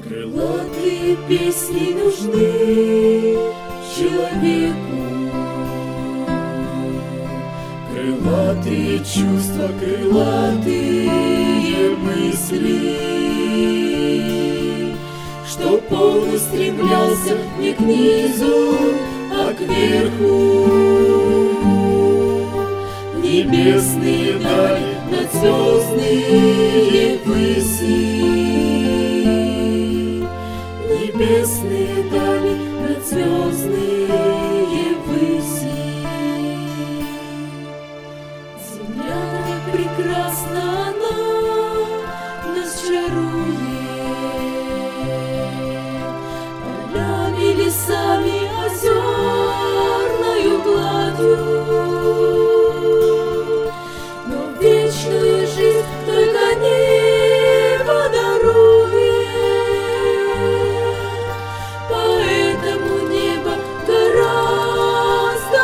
Крылатые песни нужны человеку, крылатые чувства, крылатые мысли, чтоб он устремлялся не к низу, а кверху. Небесные дали, надзвездные выси, небесные дали, надзвездные выси. Земля так прекрасна, она нас чарует, полями, лесами, озерною гладью. Но вечную жизнь только небо дарует, поэтому небо гораздо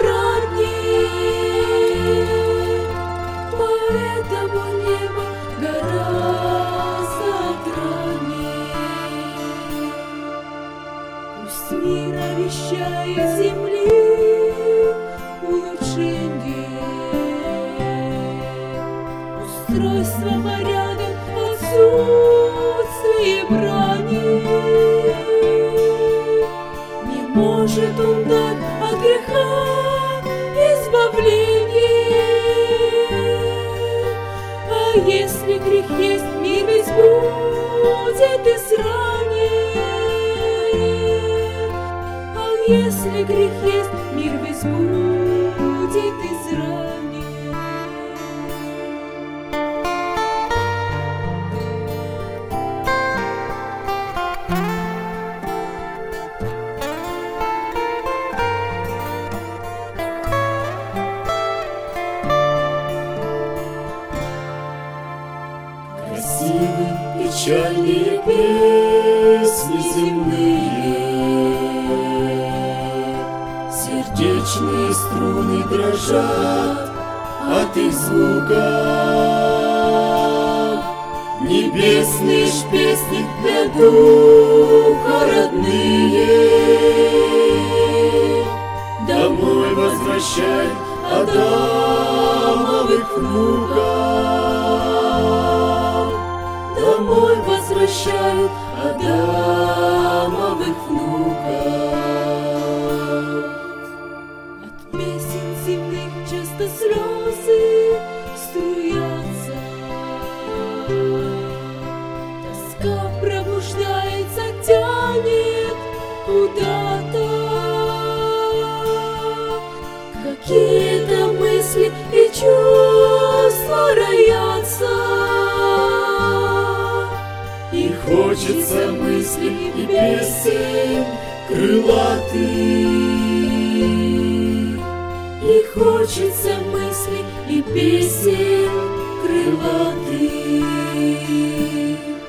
отраднее, поэтому небо гораздо отраднее. Пусть мир обещает земли улучшение, устройство, порядок, отсутствие брани. Не может он дать от греха избавление. А если грех есть, мир весь будет изранен. А если грех есть, мир весь будет изранен. Красивые, печальные песни земные, сердечные струны дрожат от их звука. Небесные ж песни для духа родные, домой возвращает Адамовых внуков, домой возвращают Адамовых внуков. От песен земных часто слезы струятся, тоска пробуждается, тянет куда-то. Какие-то мысли и чувства роятся, и хочется мыслей и песен крылатых, и хочется мыслей и песен крылатых.